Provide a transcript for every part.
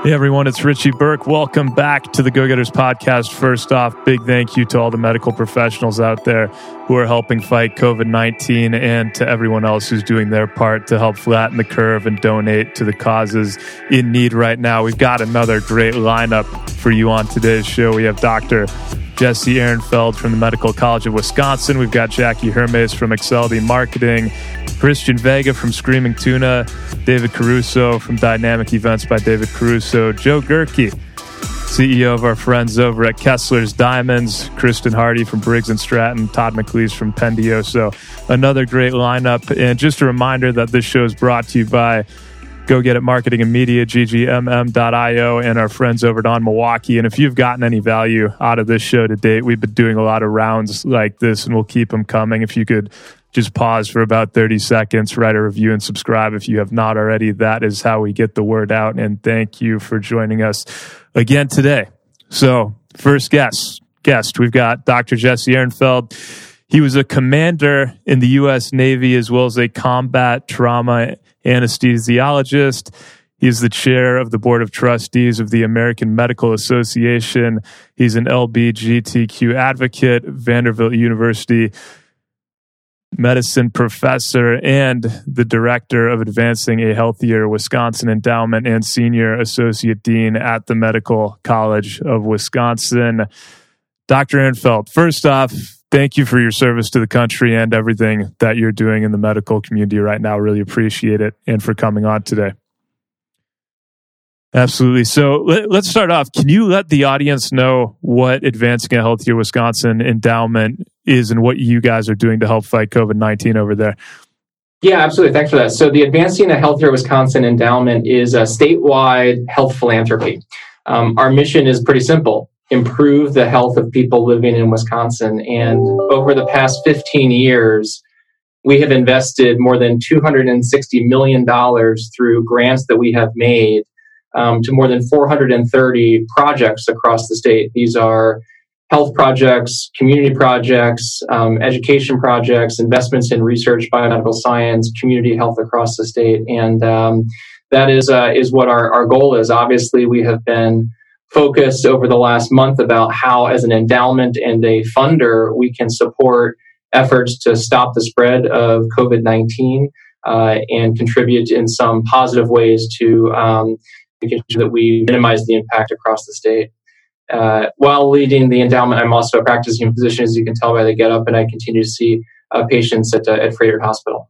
Hey everyone, it's Richie Burke. Welcome back to the Go-Getters podcast. First off, big thank you to all the medical professionals out there who are helping fight COVID-19 and to everyone else who's doing their part to help flatten the curve and donate to the causes in need right now. We've got another great lineup for you on today's show. We have Dr. Jesse Ehrenfeld from the Medical College of Wisconsin. We've got Jackie Hermes from Excelity Marketing, Christian Vega from Screaming Tuna, David Caruso from Dynamic Events by David Caruso, Joe Gerke, CEO of our friends over at Kessler's Diamonds, Kristen Hardy from Briggs & Stratton, Todd McLeese from Pendio. So another great lineup. And just a reminder that this show is brought to you by Go Get It Marketing and Media, ggmm.io, and our friends over at On Milwaukee. And if you've gotten any value out of this show to date, we've been doing a lot of rounds like this, and we'll keep them coming. If you could just pause for about 30 seconds, write a review, and subscribe if you have not already. That is how we get the word out. And thank you for joining us again today. So, first guest, we've got Dr. Jesse Ehrenfeld. He was a commander in the U.S. Navy as well as a combat trauma anesthesiologist. He's the chair of the board of trustees of the American Medical Association. He's an LGBTQ advocate, Vanderbilt University medicine professor, and the director of Advancing a Healthier Wisconsin Endowment and senior associate dean at the Medical College of Wisconsin. Dr. Ehrenfeld, first off, thank you for your service to the country and everything that you're doing in the medical community right now. Really appreciate it, and for coming on today. Absolutely. So let's start off. Can you let the audience know what Advancing a Healthier Wisconsin Endowment is and what you guys are doing to help fight COVID-19 over there? Yeah, absolutely. Thanks for that. So the Advancing a Healthier Wisconsin Endowment is a statewide health philanthropy. Our mission is pretty simple: improve the health of people living in Wisconsin. And over the past 15 years, we have invested more than $260 million through grants that we have made to more than 430 projects across the state. These are health projects, community projects, education projects, investments in research, biomedical science, community health across the state. And that is what our goal is. Obviously, we have been focused over the last month about how, as an endowment and a funder, we can support efforts to stop the spread of COVID-19 and contribute in some positive ways to making sure that we minimize the impact across the state. While leading the endowment, I'm also a practicing physician, as you can tell by the get-up, and I continue to see patients at Froedtert Hospital.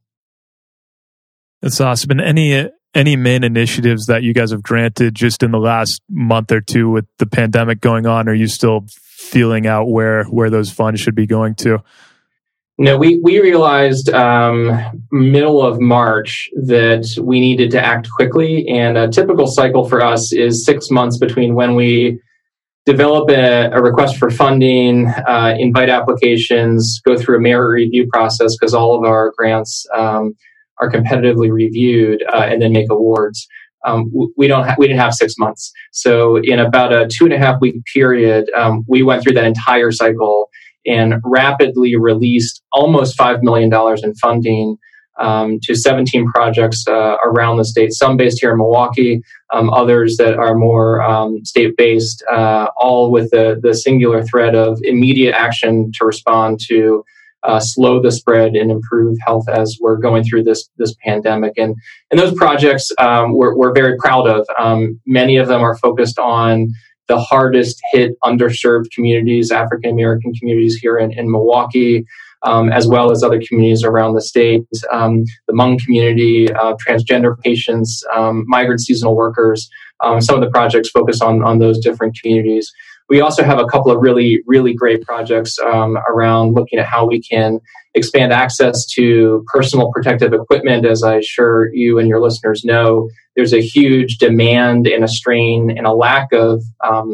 That's awesome. And any main initiatives that you guys have granted just in the last month or two with the pandemic going on? Are you still feeling out where those funds should be going to? No, we realized middle of March that we needed to act quickly, and a typical cycle for us is 6 months between when we develop a request for funding, invite applications, go through a merit review process because all of our grants are competitively reviewed, and then make awards. We didn't have 6 months, so in about a 2.5-week period, we went through that entire cycle and rapidly released almost $5 million in funding to 17 projects around the state, some based here in Milwaukee, others that are more state-based, all with the singular thread of immediate action to respond to slow the spread and improve health as we're going through this pandemic. And those projects we're very proud of. Many of them are focused on the hardest hit underserved communities, African American communities here in Milwaukee, as well as other communities around the state, the Hmong community, transgender patients, migrant seasonal workers. Some of the projects focus on those different communities. We also have a couple of really, really great projects around looking at how we can expand access to personal protective equipment. As I'm sure you and your listeners know, there's a huge demand and a strain and a lack of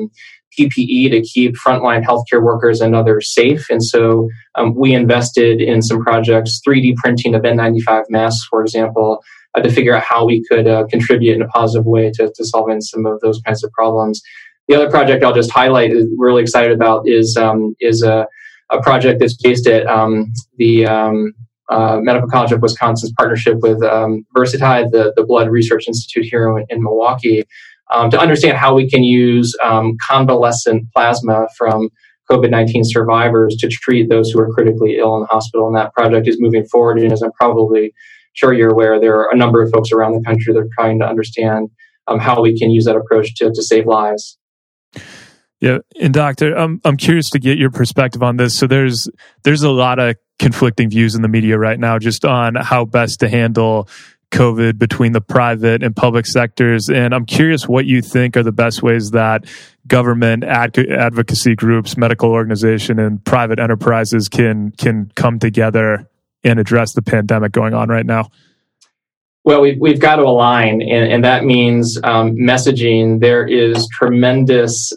PPE to keep frontline healthcare workers and others safe. And so we invested in some projects, 3D printing of N95 masks, for example, to figure out how we could contribute in a positive way to solving some of those kinds of problems. The other project I'll just highlight, we're really excited about, is a project that's based at the Medical College of Wisconsin's partnership with Versitide, the Blood Research Institute here in Milwaukee. to understand how we can use convalescent plasma from COVID-19 survivors to treat those who are critically ill in the hospital. And that project is moving forward. And as I'm probably sure you're aware, there are a number of folks around the country that are trying to understand how we can use that approach to save lives. Yeah, and Doctor, I'm curious to get your perspective on this. So there's a lot of conflicting views in the media right now just on how best to handle COVID between the private and public sectors. And I'm curious what you think are the best ways that government advocacy groups, medical organization, and private enterprises can come together and address the pandemic going on right now. Well, we've got to align, and that means messaging. There is tremendous,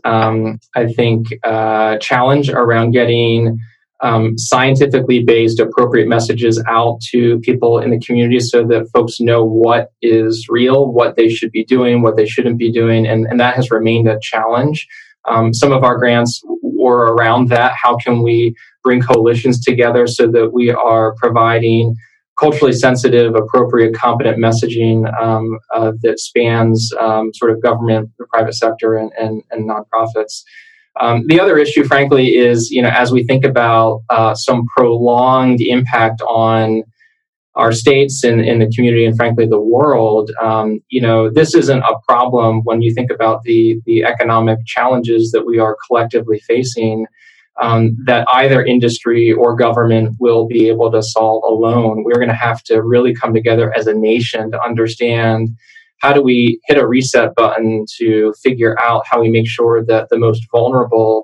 challenge around getting scientifically based, appropriate messages out to people in the community so that folks know what is real, what they should be doing, what they shouldn't be doing, and that has remained a challenge. Some of our grants were around that. How can we bring coalitions together so that we are providing culturally sensitive, appropriate, competent messaging that spans sort of government, the private sector, and nonprofits. The other issue, frankly, is as we think about some prolonged impact on our states and in the community, and frankly the world, this isn't a problem when you think about the economic challenges that we are collectively facing. That either industry or government will be able to solve alone. We're going to have to really come together as a nation to understand how do we hit a reset button to figure out how we make sure that the most vulnerable,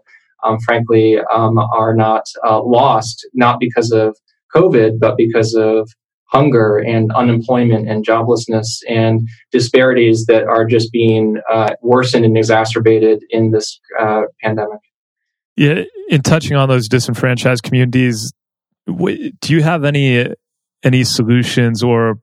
are not lost, not because of COVID, but because of hunger and unemployment and joblessness and disparities that are just being worsened and exacerbated in this pandemic. Yeah, in touching on those disenfranchised communities, do you have any solutions or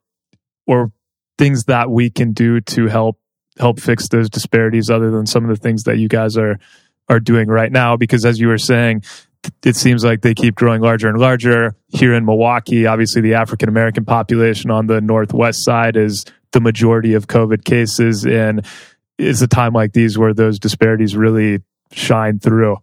things that we can do to help fix those disparities, other than some of the things that you guys are doing right now? Because as you were saying, it seems like they keep growing larger and larger. Here in Milwaukee, obviously the African American population on the northwest side is the majority of COVID cases, and it's a time like these where those disparities really shine through.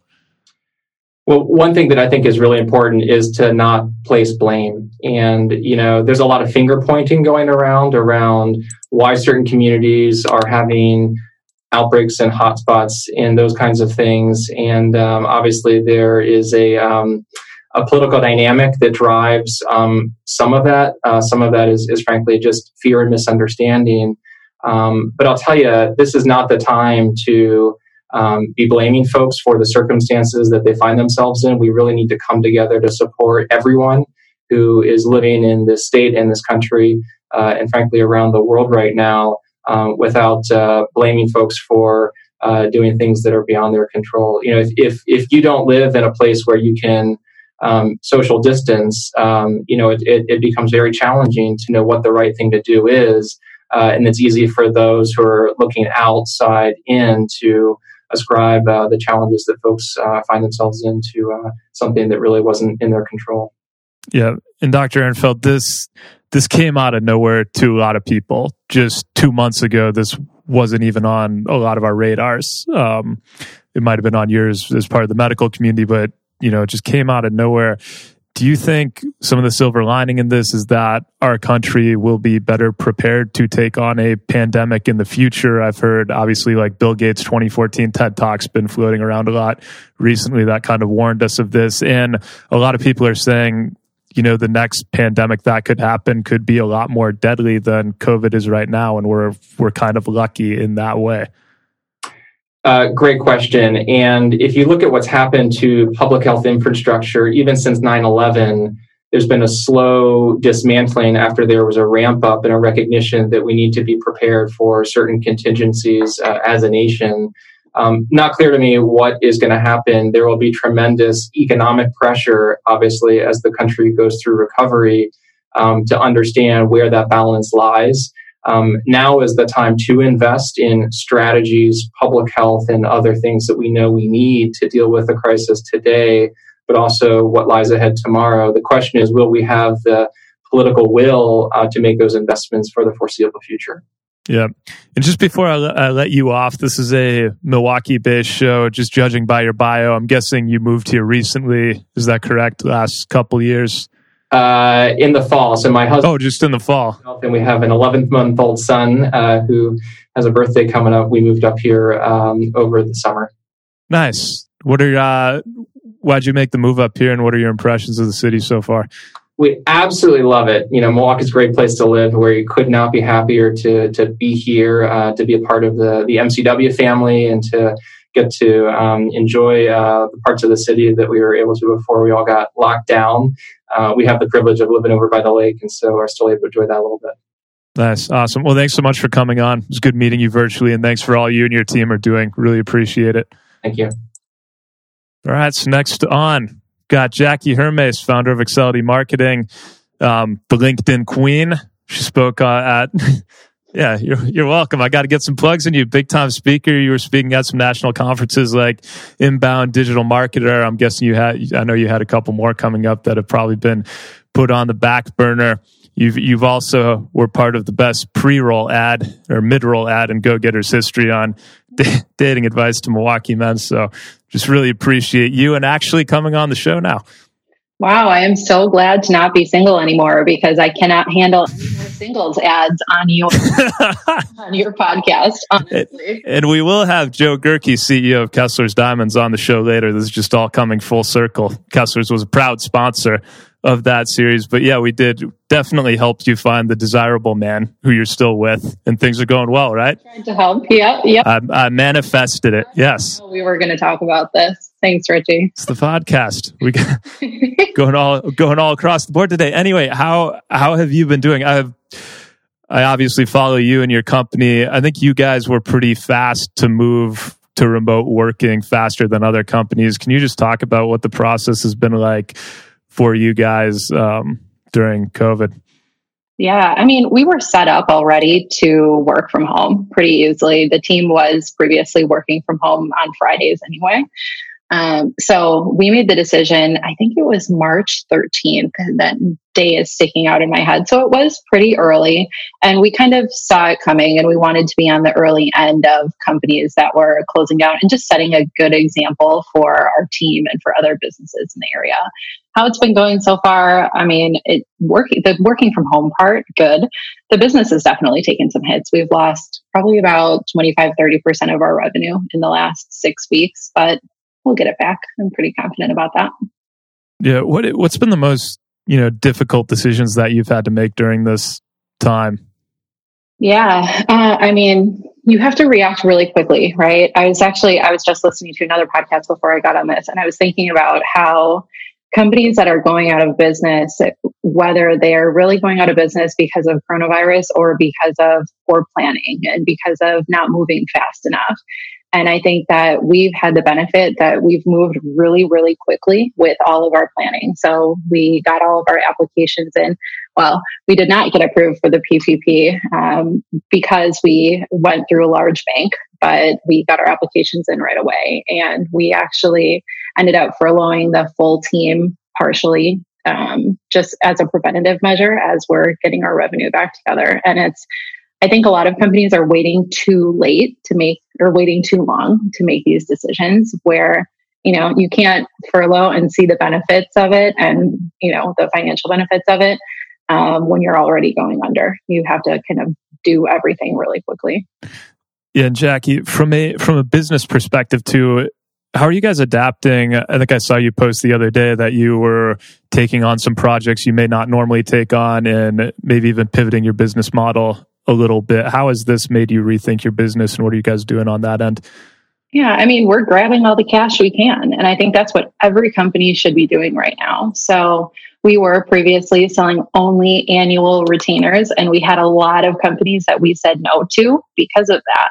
Well, one thing that I think is really important is to not place blame. And, there's a lot of finger pointing going around why certain communities are having outbreaks and hotspots and those kinds of things. And obviously there is a political dynamic that drives some of that. Some of that is frankly just fear and misunderstanding. But I'll tell you, this is not the time to be blaming folks for the circumstances that they find themselves in. We really need to come together to support everyone who is living in this state and this country, and frankly around the world right now, without blaming folks for doing things that are beyond their control. If you don't live in a place where you can social distance, it becomes very challenging to know what the right thing to do is, and it's easy for those who are looking outside in to ascribe the challenges that folks find themselves into something that really wasn't in their control. Yeah. And Dr. Ehrenfeld, this came out of nowhere to a lot of people. Just 2 months ago, this wasn't even on a lot of our radars. It might have been on yours as part of the medical community, but it just came out of nowhere. Do you think some of the silver lining in this is that our country will be better prepared to take on a pandemic in the future? I've heard, obviously, like Bill Gates' 2014 TED Talk's been floating around a lot recently that kind of warned us of this. And a lot of people are saying, the next pandemic that could happen could be a lot more deadly than COVID is right now. And we're kind of lucky in that way. Great question. And if you look at what's happened to public health infrastructure, even since 9/11, there's been a slow dismantling after there was a ramp up and a recognition that we need to be prepared for certain contingencies as a nation. Not clear to me what is going to happen. There will be tremendous economic pressure, obviously, as the country goes through recovery, to understand where that balance lies. Now is the time to invest in strategies, public health, and other things that we know we need to deal with the crisis today, but also what lies ahead tomorrow. The question is, will we have the political will to make those investments for the foreseeable future? Yeah. And just before I let you off, this is a Milwaukee-based show. Just judging by your bio, I'm guessing you moved here recently. Is that correct? Last couple years? In the fall. So my husband... Oh, just in the fall. And we have an 11-month-old son who has a birthday coming up. We moved up here over the summer. Nice. Why'd you make the move up here, and what are your impressions of the city so far? We absolutely love it. Milwaukee's a great place to live, where you could not be happier to be here, to be a part of the MCW family, and to get to enjoy the parts of the city that we were able to before we all got locked down. We have the privilege of living over by the lake, and so are still able to enjoy that a little bit. Nice. Awesome. Well, thanks so much for coming on. It was good meeting you virtually, and thanks for all you and your team are doing. Really appreciate it. Thank you. All right. So next on, got Jackie Hermes, founder of Excelity Marketing, the LinkedIn queen. She spoke at... Yeah, you're welcome. I got to get some plugs in you. Big time speaker. You were speaking at some national conferences like Inbound Digital Marketer. I'm guessing I know you had a couple more coming up that have probably been put on the back burner. You've also were part of the best pre-roll ad or mid-roll ad in Go-Getter's history on dating advice to Milwaukee men. So just really appreciate you and actually coming on the show now. Wow, I am so glad to not be single anymore, because I cannot handle any more singles ads on your podcast, honestly. And we will have Joe Gerke, CEO of Kessler's Diamonds, on the show later. This is just all coming full circle. Kessler's was a proud sponsor of that series. But yeah, we did definitely help you find the desirable man who you're still with, and things are going well, right? Tried to help. Yep. I manifested it. Yes. We were going to talk about this. Thanks, Richie. It's the podcast. We got going all across the board today. Anyway, how have you been doing? I obviously follow you and your company. I think you guys were pretty fast to move to remote working, faster than other companies. Can you just talk about what the process has been like for you guys during COVID? Yeah, I mean, we were set up already to work from home pretty easily. The team was previously working from home on Fridays anyway. So we made the decision, I think it was March 13th, and that day is sticking out in my head. So it was pretty early, and we kind of saw it coming, and we wanted to be on the early end of companies that were closing down and just setting a good example for our team and for other businesses in the area. How it's been going so far, I mean, the working from home part, good. The business has definitely taken some hits. We've lost probably about 25-30% of our revenue in the last 6 weeks, but we'll get it back. I'm pretty confident about that. Yeah. What's been the most, difficult decisions that you've had to make during this time? Yeah. I mean, you have to react really quickly, right? I was just listening to another podcast before I got on this, and I was thinking about how companies that are going out of business, whether they're really going out of business because of coronavirus or because of poor planning and because of not moving fast enough. And I think that we've had the benefit that we've moved really, really quickly with all of our planning. So we got all of our applications in. Well, we did not get approved for the PPP because we went through a large bank, but we got our applications in right away. And we actually ended up furloughing the full team partially, just as a preventative measure as we're getting our revenue back together. And I think a lot of companies are waiting too late waiting too long to make these decisions where, you can't furlough and see the benefits of it and, the financial benefits of it when you're already going under. You have to kind of do everything really quickly. Yeah, and Jackie, from a business perspective too, how are you guys adapting? I think I saw you post the other day that you were taking on some projects you may not normally take on, and maybe even pivoting your business model a little bit. How has this made you rethink your business, and what are you guys doing on that end? Yeah, I mean, we're grabbing all the cash we can. And I think that's what every company should be doing right now. So we were previously selling only annual retainers, and we had a lot of companies that we said no to because of that.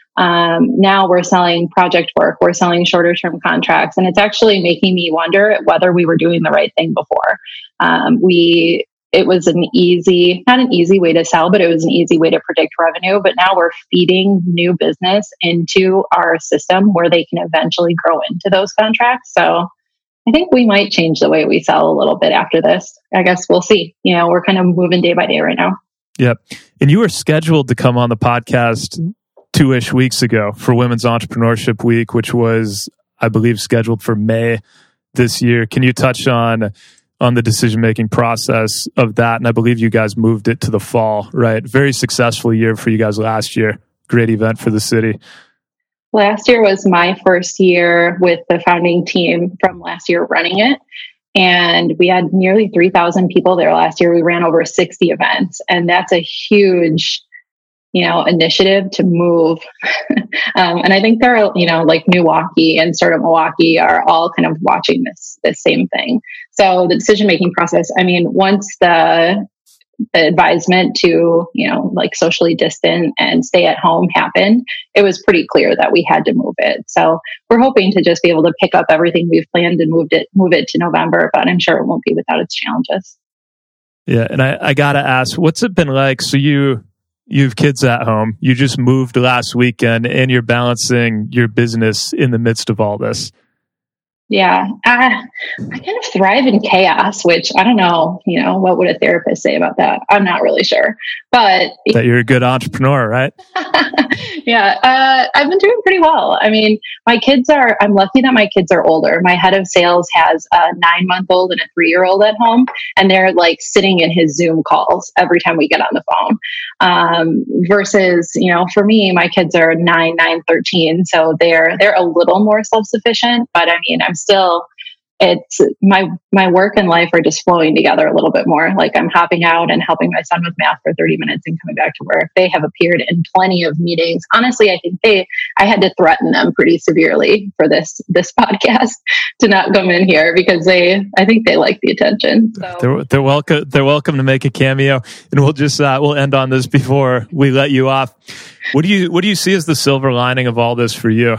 Now we're selling project work, we're selling shorter term contracts, and it's actually making me wonder whether we were doing the right thing before. It was not an easy way to sell, but it was an easy way to predict revenue. But now we're feeding new business into our system where they can eventually grow into those contracts. So I think we might change the way we sell a little bit after this. I guess we'll see. We're kind of moving day by day right now. Yep. And you were scheduled to come on the podcast 2-ish weeks ago for Women's Entrepreneurship Week, which was, I believe, scheduled for May this year. Can you touch on the decision-making process of that? And I believe you guys moved it to the fall, right? Very successful year for you guys last year. Great event for the city. Last year was my first year with the founding team from last year running it. And we had nearly 3,000 people there last year. We ran over 60 events, and that's a huge, initiative to move. And I think there are, like Milwaukee and Startup Milwaukee are all kind of watching this same thing. So the decision-making process, once the advisement to, like socially distant and stay at home happened, it was pretty clear that we had to move it. So we're hoping to just be able to pick up everything we've planned and move it to November, but I'm sure it won't be without its challenges. Yeah. And I got to ask, what's it been like? So you have kids at home, you just moved last weekend, and you're balancing your business in the midst of all this. Yeah, I kind of thrive in chaos, which I don't know, what would a therapist say about that? I'm not really sure, but that you're a good entrepreneur, right? Yeah, I've been doing pretty well. I'm lucky that my kids are older. My head of sales has a 9-month-old and a 3-year-old at home, and they're like sitting in his Zoom calls every time we get on the phone. Versus, for me, my kids are 9, 13, so they're a little more self-sufficient, but I'm still, it's my work and life are just flowing together a little bit more. Like I'm hopping out and helping my son with math for 30 minutes and coming back to work. They have appeared in plenty of meetings. Honestly, I think I had to threaten them pretty severely for this podcast to not come in here because I think they like the attention. So. They're welcome to make a cameo, and we'll just we'll end on this before we let you off. What do you see as the silver lining of all this for you?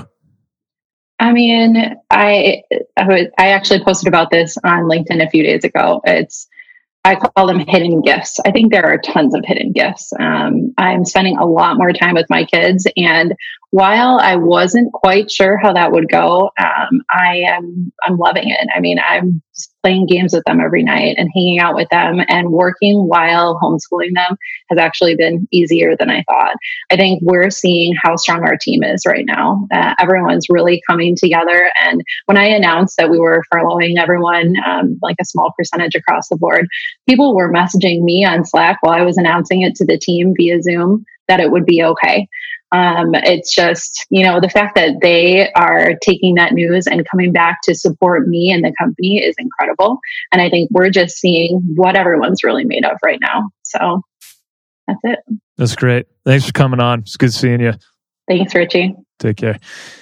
I actually posted about this on LinkedIn a few days ago. I call them hidden gifts. I think there are tons of hidden gifts. I'm spending a lot more time with my kids, and while I wasn't quite sure how that would go, I'm loving it. I'm just playing games with them every night and hanging out with them, and working while homeschooling them has actually been easier than I thought. I think we're seeing how strong our team is right now. Everyone's really coming together. And when I announced that we were furloughing everyone, like a small percentage across the board, people were messaging me on Slack while I was announcing it to the team via Zoom that it would be okay. It's just, the fact that they are taking that news and coming back to support me and the company is incredible. And I think we're just seeing what everyone's really made of right now. So that's it. That's great. Thanks for coming on. It's good seeing you. Thanks, Richie. Take care.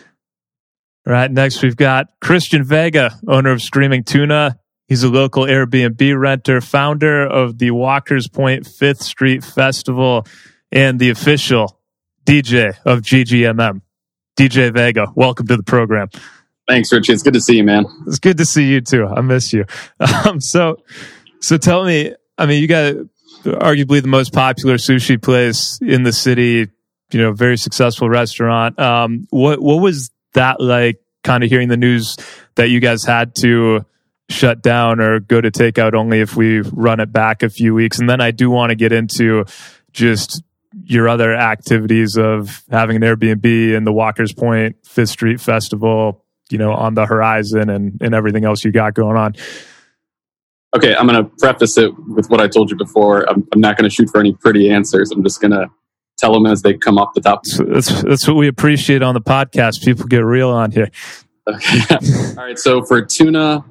All right. Next, we've got Christian Vega, owner of Screaming Tuna. He's a local Airbnb renter, founder of the Walker's Point 5th Street Festival, and the official DJ of GGMM. DJ Vega, welcome to the program. Thanks, Richie. It's good to see you, man. It's good to see you too. I miss you. So tell me, you got arguably the most popular sushi place in the city, very successful restaurant. What was that like, kind of hearing the news that you guys had to shut down or go to takeout only if we run it back a few weeks? And then I do want to get into just your other activities of having an Airbnb and the Walker's Point 5th Street Festival, on the horizon and everything else you got going on. Okay, I'm going to preface it with what I told you before. I'm not going to shoot for any pretty answers. I'm just going to tell them as they come off the top. That's what we appreciate on the podcast. People get real on here. Okay. All right, so for tuna,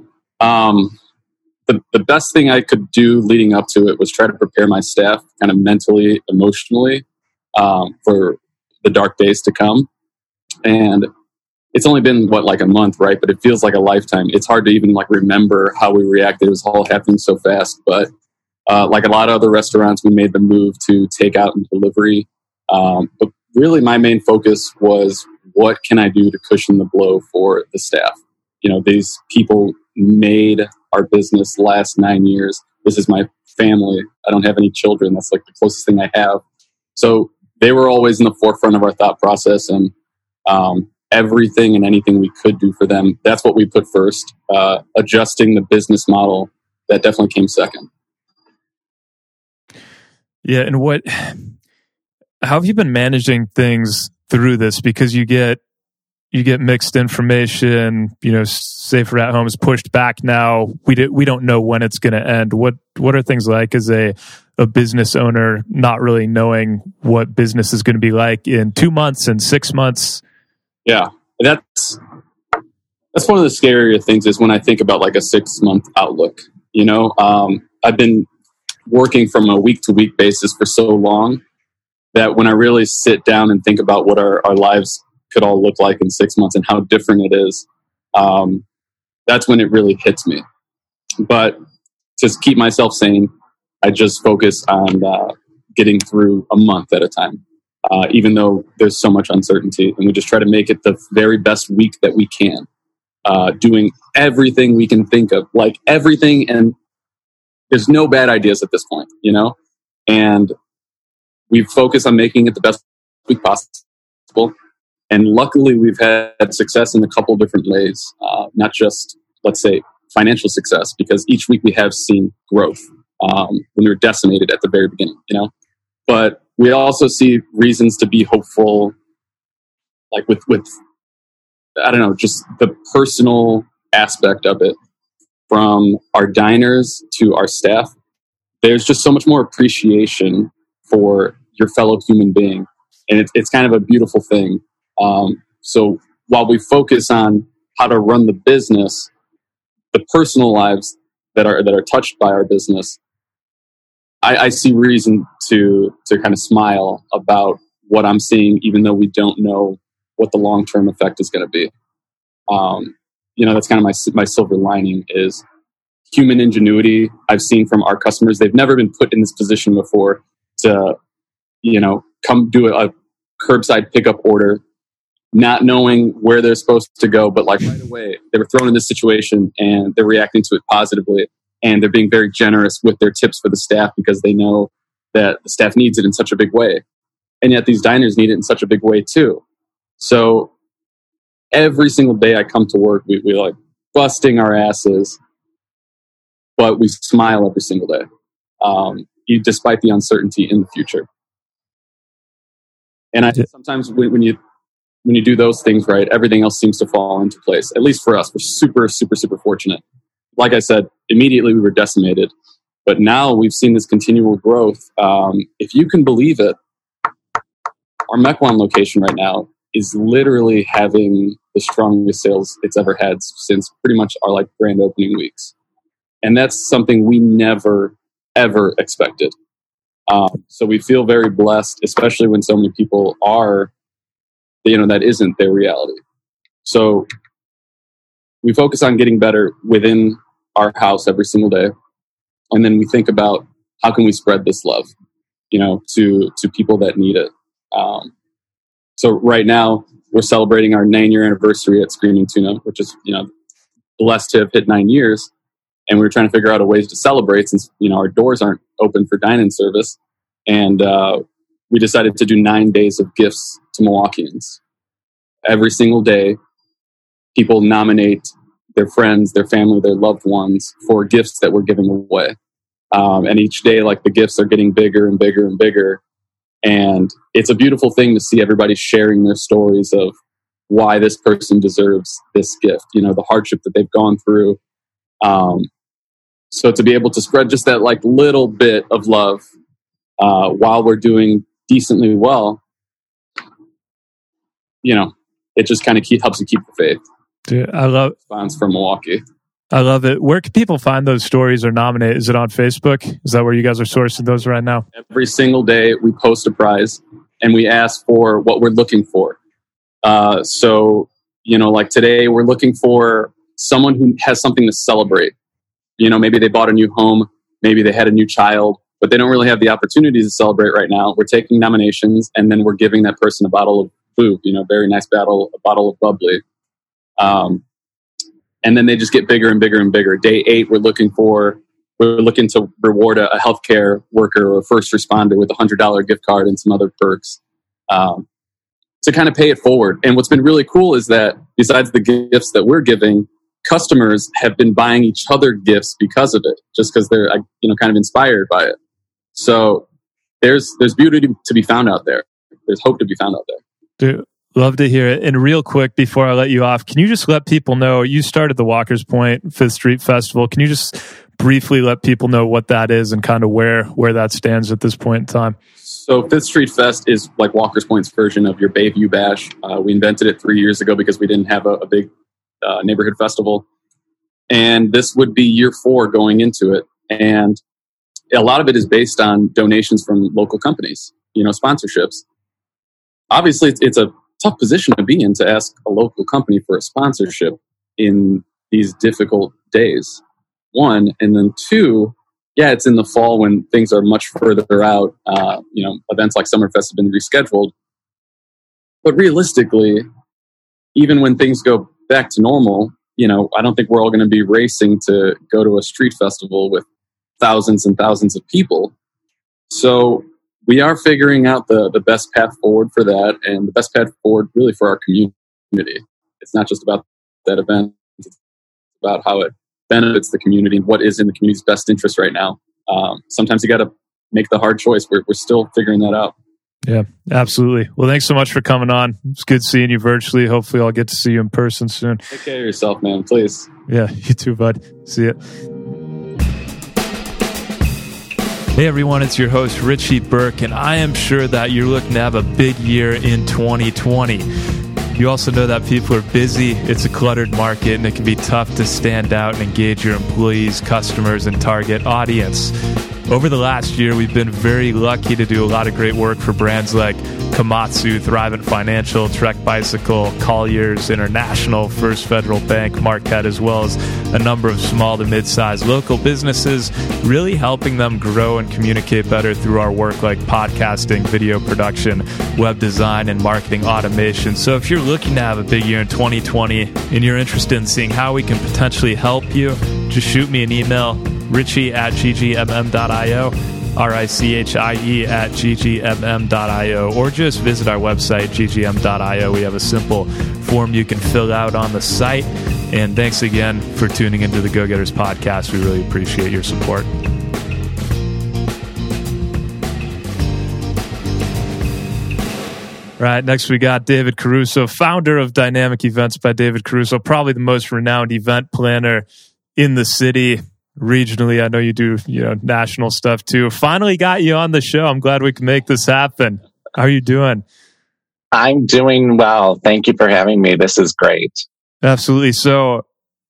the best thing I could do leading up to it was try to prepare my staff kind of mentally, emotionally, for the dark days to come. And it's only been like a month, right? But it feels like a lifetime. It's hard to even remember how we reacted. It was all happening so fast. But like a lot of other restaurants, we made the move to takeout and delivery. But really my main focus was, what can I do to cushion the blow for the staff? These people made our business last 9 years. This is my family. I don't have any children. That's like the closest thing I have. So they were always in the forefront of our thought process, and everything and anything we could do for them, that's what we put first. Adjusting the business model, that definitely came second. Yeah. And how have you been managing things through this? Because you get mixed information, Safer at Home is pushed back now. We don't know when it's going to end. What are things like as a business owner, not really knowing what business is going to be like in 2 months and 6 months? Yeah, that's one of the scarier things is when I think about like a 6-month outlook. I've been working from a week to week basis for so long that when I really sit down and think about what our lives could all look like in 6 months and how different it is, that's when it really hits me. But to keep myself sane, I just focus on getting through a month at a time, even though there's so much uncertainty. And we just try to make it the very best week that we can, doing everything we can think of, like everything. And there's no bad ideas at this point, and we focus on making it the best week possible. And luckily, we've had success in a couple of different ways, not just, let's say, financial success, because each week we have seen growth when we were decimated at the very beginning, But we also see reasons to be hopeful, like with I don't know, just the personal aspect of it, from our diners to our staff. There's just so much more appreciation for your fellow human being, and it's kind of a beautiful thing. So while we focus on how to run the business, the personal lives that are touched by our business, I see reason to kind of smile about what I'm seeing, even though we don't know what the long-term effect is going to be. That's kind of my silver lining is human ingenuity. I've seen from our customers, they've never been put in this position before to, come do a curbside pickup order, not knowing where they're supposed to go, but like right away they were thrown in this situation and they're reacting to it positively, and they're being very generous with their tips for the staff because they know that the staff needs it in such a big way, and yet these diners need it in such a big way too. So every single day I come to work, we like busting our asses, but we smile every single day, despite the uncertainty in the future. And I think sometimes when you do those things right, everything else seems to fall into place. At least for us, we're super, super, super fortunate. Like I said, immediately we were decimated, but now we've seen this continual growth. If you can believe it, our Mequon location right now is literally having the strongest sales it's ever had since pretty much our grand opening weeks. And that's something we never, ever expected. So we feel very blessed, especially when so many people are, that isn't their reality. So we focus on getting better within our house every single day. And then we think about how can we spread this love, to people that need it. So right now we're celebrating our 9-year anniversary at Screaming Tuna, which is, blessed to have hit 9 years. And we were trying to figure out a ways to celebrate since, our doors aren't open for dine-in service. And we decided to do 9 days of gifts to Milwaukeeans. Every single day, people nominate their friends, their family, their loved ones for gifts that we're giving away. And each day, the gifts are getting bigger and bigger and bigger. And it's a beautiful thing to see everybody sharing their stories of why this person deserves this gift, the hardship that they've gone through. So to be able to spread just that little bit of love while we're doing decently well, it just kind of helps you keep the faith. Dude, I love response from Milwaukee. I love it. Where can people find those stories or nominate? Is it on Facebook? Is that where you guys are sourcing those right now? Every single day we post a prize and we ask for what we're looking for. So, today we're looking for someone who has something to celebrate. Maybe they bought a new home, maybe they had a new child, but they don't really have the opportunity to celebrate right now. We're taking nominations and then we're giving that person a bottle of boob, very nice bottle of bubbly. And then they just get bigger and bigger and bigger. Day 8, we're looking to reward a healthcare worker or a first responder with $100 gift card and some other perks to kind of pay it forward. And what's been really cool is that besides the gifts that we're giving, customers have been buying each other gifts because of it, just because they're kind of inspired by it. So there's beauty to be found out there. There's hope to be found out there. Dude, love to hear it. And real quick, before I let you off, can you just let people know, you started the Walker's Point Fifth Street Festival. Can you just briefly let people know what that is and kind of where that stands at this point in time? So Fifth Street Fest is like Walker's Point's version of your Bayview Bash. We invented it 3 years ago because we didn't have a big neighborhood festival. And this would be year 4 going into it. And a lot of it is based on donations from local companies, sponsorships. Obviously, it's a tough position to be in to ask a local company for a sponsorship in these difficult days. 1, and then 2, yeah, it's in the fall when things are much further out. Events like Summerfest have been rescheduled. But realistically, even when things go back to normal, I don't think we're all going to be racing to go to a street festival with thousands and thousands of people. So we are figuring out the best path forward for that, and the best path forward really for our community. It's not just about that event. It's about how it benefits the community and what is in the community's best interest right now. Sometimes you got to make the hard choice. We're still figuring that out. Yeah, absolutely. Well, thanks so much for coming on. It's good seeing you virtually. Hopefully I'll get to see you in person soon. Take care of yourself, man, please. Yeah, you too, bud. See ya. Hey everyone, it's your host Richie Burke, and I am sure that you're looking to have a big year in 2020. You also know that people are busy, it's a cluttered market, and it can be tough to stand out and engage your employees, customers, and target audience. Over the last year, we've been very lucky to do a lot of great work for brands like Komatsu, Thrivent Financial, Trek Bicycle, Colliers International, First Federal Bank, Marquette, as well as a number of small to mid-sized local businesses, really helping them grow and communicate better through our work like podcasting, video production, web design, and marketing automation. So if you're looking to have a big year in 2020 and you're interested in seeing how we can potentially help you, just shoot me an email, richie@ggmm.io, richie@ggmm.io, or just visit our website, ggm.io. We have a simple form you can fill out on the site. And thanks again for tuning into the Go-Getters podcast. We really appreciate your support. All right, next we got David Caruso, founder of Dynamic Events by David Caruso, probably the most renowned event planner in the city. Regionally, I know you do, national stuff too. Finally got you on the show. I'm glad we can make this happen. How are you doing? I'm doing well. Thank you for having me. This is great. Absolutely. So,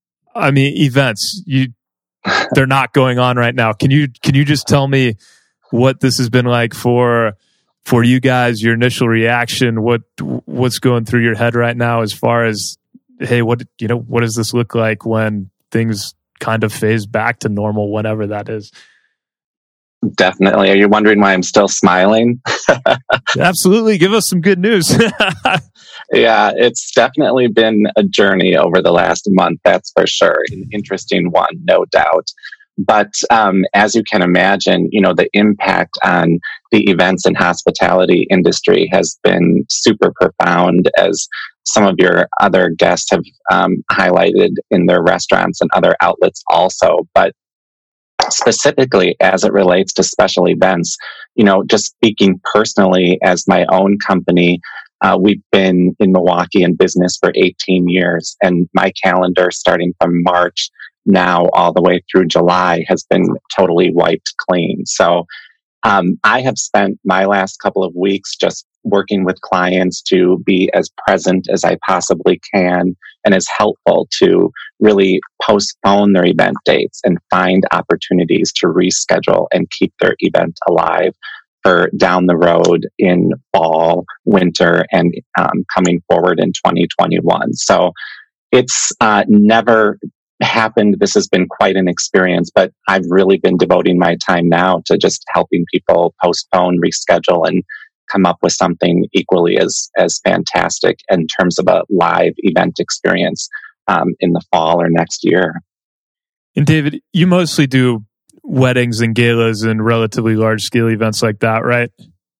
events, they're not going on right now. Can you just tell me what this has been like for you guys, your initial reaction, what's going through your head right now as far as, hey, what does this look like when things kind of phase back to normal, whenever that is? Definitely. Are you wondering why I'm still smiling? Absolutely. Give us some good news. Yeah, it's definitely been a journey over the last month. That's for sure. An interesting one, no doubt. But as you can imagine, the impact on the events and hospitality industry has been super profound, as some of your other guests have highlighted in their restaurants and other outlets also. But specifically as it relates to special events, just speaking personally as my own company, we've been in Milwaukee in business for 18 years, and my calendar starting from March now all the way through July has been totally wiped clean. So I have spent my last couple of weeks just working with clients to be as present as I possibly can and as helpful to really postpone their event dates and find opportunities to reschedule and keep their event alive for down the road in fall, winter, and coming forward in 2021. So it's never happened. This has been quite an experience, but I've really been devoting my time now to just helping people postpone, reschedule, and come up with something equally as fantastic in terms of a live event experience in the fall or next year. And David, you mostly do weddings and galas and relatively large scale events like that, right?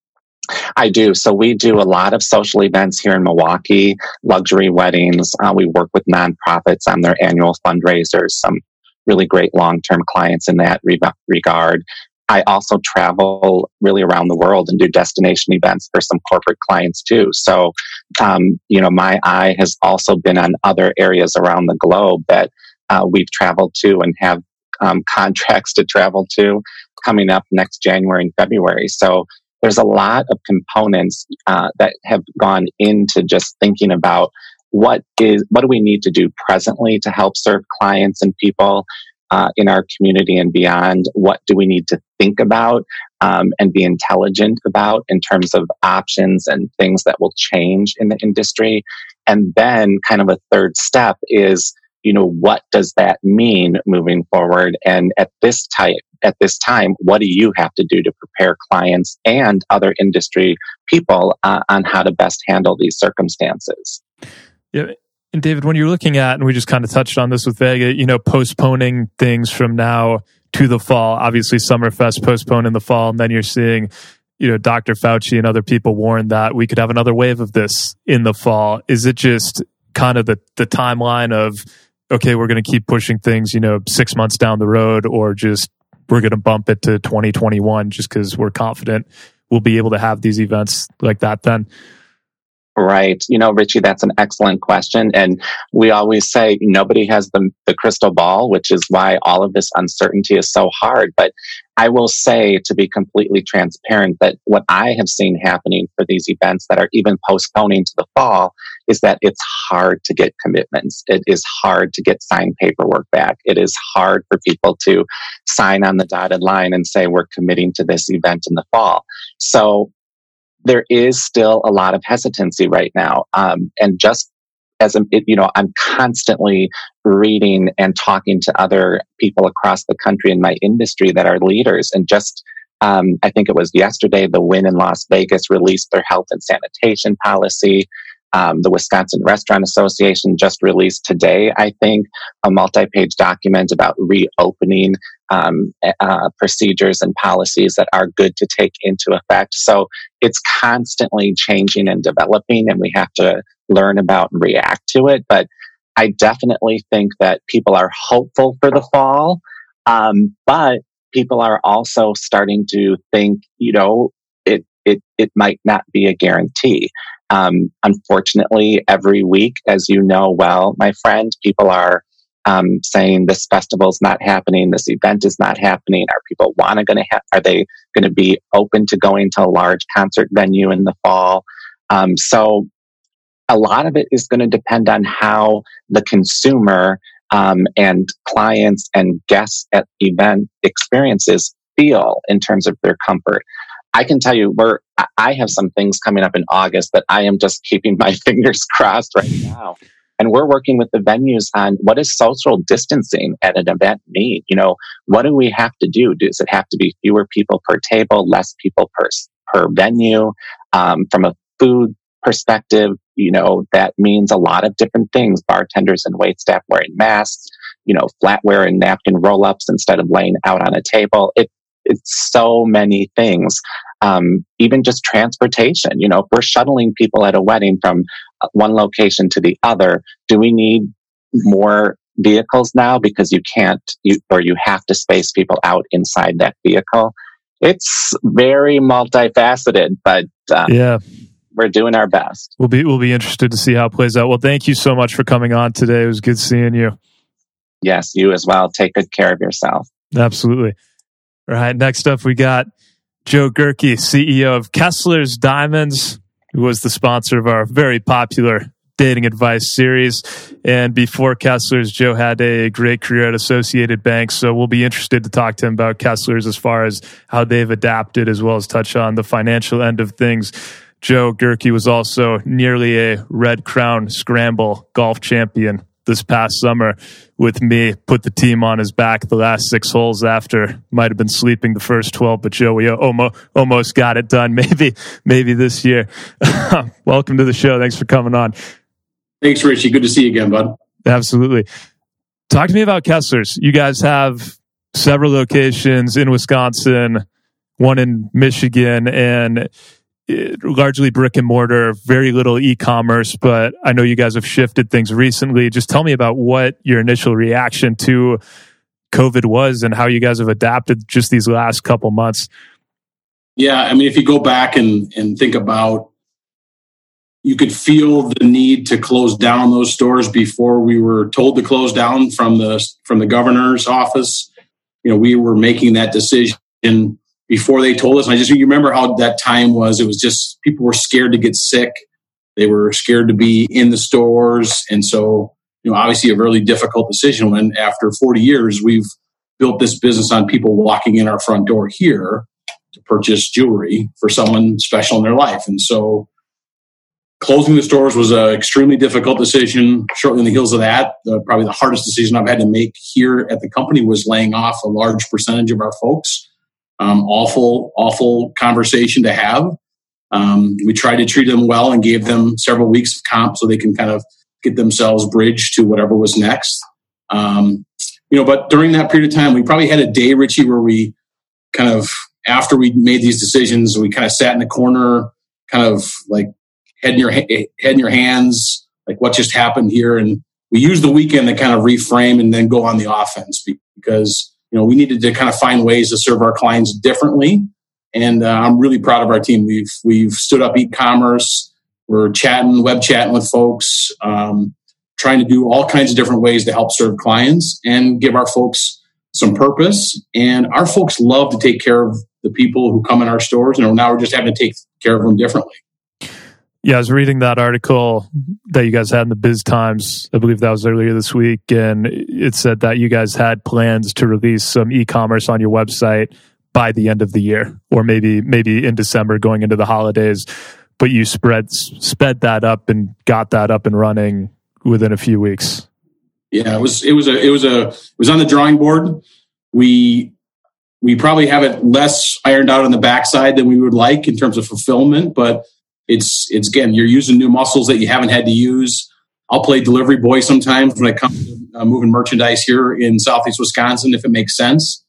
I do. So we do a lot of social events here in Milwaukee, luxury weddings. We work with nonprofits on their annual fundraisers, some really great long-term clients in that regard. I also travel really around the world and do destination events for some corporate clients too. So, my eye has also been on other areas around the globe that we've traveled to and have contracts to travel to coming up next January and February. So there's a lot of components that have gone into just thinking about what do we need to do presently to help serve clients and people in our community and beyond? What do we need to think about and be intelligent about in terms of options and things that will change in the industry? And then kind of a third step is, what does that mean moving forward? And at this time, what do you have to do to prepare clients and other industry people on how to best handle these circumstances? Yeah. And David, when you're looking at, and we just kind of touched on this with Vega, postponing things from now to the fall, obviously Summerfest postponed in the fall, and then you're seeing, Dr. Fauci and other people warn that we could have another wave of this in the fall. Is it just kind of the timeline of, okay, we're going to keep pushing things, 6 months down the road, or just we're going to bump it to 2021 just because we're confident we'll be able to have these events like that then? Right. Richie, that's an excellent question. And we always say nobody has the crystal ball, which is why all of this uncertainty is so hard. But I will say, to be completely transparent, that what I have seen happening for these events that are even postponing to the fall is that it's hard to get commitments. It is hard to get signed paperwork back. It is hard for people to sign on the dotted line and say, we're committing to this event in the fall. So there is still a lot of hesitancy right now. And just as I'm constantly reading and talking to other people across the country in my industry that are leaders. And just, I think it was yesterday, the Wynn in Las Vegas released their health and sanitation policy. The Wisconsin Restaurant Association just released today, I think, a multi-page document about reopening procedures and policies that are good to take into effect. So it's constantly changing and developing, and we have to learn about and react to it. But I definitely think that people are hopeful for the fall, but people are also starting to think, it might not be a guarantee. Unfortunately, every week, as you know well, my friend, people are saying this festival's not happening, this event is not happening. Are they going to be open to going to a large concert venue in the fall? So a lot of it is going to depend on how the consumer and clients and guests at event experiences feel in terms of their comfort. I can tell you, I have some things coming up in August that I am just keeping my fingers crossed right now. And we're working with the venues on what does social distancing at an event mean? What do we have to do? Does it have to be fewer people per table, less people per venue? From a food perspective, that means a lot of different things. Bartenders and waitstaff wearing masks, flatware and napkin roll-ups instead of laying out on a table. It's so many things. Even just transportation. If we're shuttling people at a wedding from one location to the other, do we need more vehicles now because you have to space people out inside that vehicle? It's very multifaceted, but we're doing our best. We'll be interested to see how it plays out. Well, thank you so much for coming on today. It was good seeing you. Yes, you as well. Take good care of yourself. Absolutely. All right, next up we got Joe Gerke, CEO of Kessler's Diamonds, who was the sponsor of our very popular dating advice series. And before Kessler's, Joe had a great career at Associated Bank, so we'll be interested to talk to him about Kessler's as far as how they've adapted, as well as touch on the financial end of things. Joe Gerke was also nearly a Red Crown Scramble golf champion this past summer with me, put the team on his back the last 6 holes after might have been sleeping the first 12, but Joe, we almost got it done. Maybe this year. Welcome to the show. Thanks for coming on. Thanks, Richie. Good to see you again, bud. Absolutely. Talk to me about Kessler's. You guys have several locations in Wisconsin, one in Michigan, and largely brick and mortar, very little e-commerce, but I know you guys have shifted things recently. Just tell me about what your initial reaction to COVID was and how you guys have adapted just these last couple months. Yeah, I mean, if you go back and think about, you could feel the need to close down those stores before we were told to close down from the governor's office. We were making that decision before they told us. And you remember how that time was. It was just people were scared to get sick. They were scared to be in the stores. And so, obviously a really difficult decision when after 40 years, we've built this business on people walking in our front door here to purchase jewelry for someone special in their life. And so closing the stores was an extremely difficult decision. Shortly on the heels of that, probably the hardest decision I've had to make here at the company was laying off a large percentage of our folks. Awful conversation to have. We tried to treat them well and gave them several weeks of comp so they can kind of get themselves bridged to whatever was next. But during that period of time, we probably had a day, Richie, where we kind of, after we made these decisions, we kind of sat in the corner, kind of like head in your hands, like what just happened here. And we used the weekend to kind of reframe and then go on the offense because, we needed to kind of find ways to serve our clients differently. And I'm really proud of our team. We've stood up e-commerce. We're web chatting with folks, trying to do all kinds of different ways to help serve clients and give our folks some purpose. And our folks love to take care of the people who come in our stores. And now we're just having to take care of them differently. Yeah, I was reading that article that you guys had in the Biz Times. I believe that was earlier this week. And it said that you guys had plans to release some e-commerce on your website by the end of the year, or maybe in December going into the holidays. But you sped that up and got that up and running within a few weeks. Yeah, it was on the drawing board. We probably have it less ironed out on the backside than we would like in terms of fulfillment, but it's again, you're using new muscles that you haven't had to use. I'll play delivery boy sometimes when it comes to moving merchandise here in Southeast Wisconsin, if it makes sense.